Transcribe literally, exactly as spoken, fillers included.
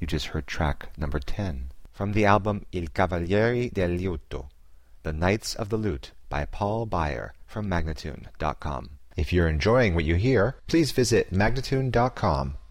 You just heard track number ten from the album Il Cavalieri del Liuto, The Knights of the Lute by Paul Beyer from Magnatune dot com. If you're enjoying what you hear, please visit Magnatune dot com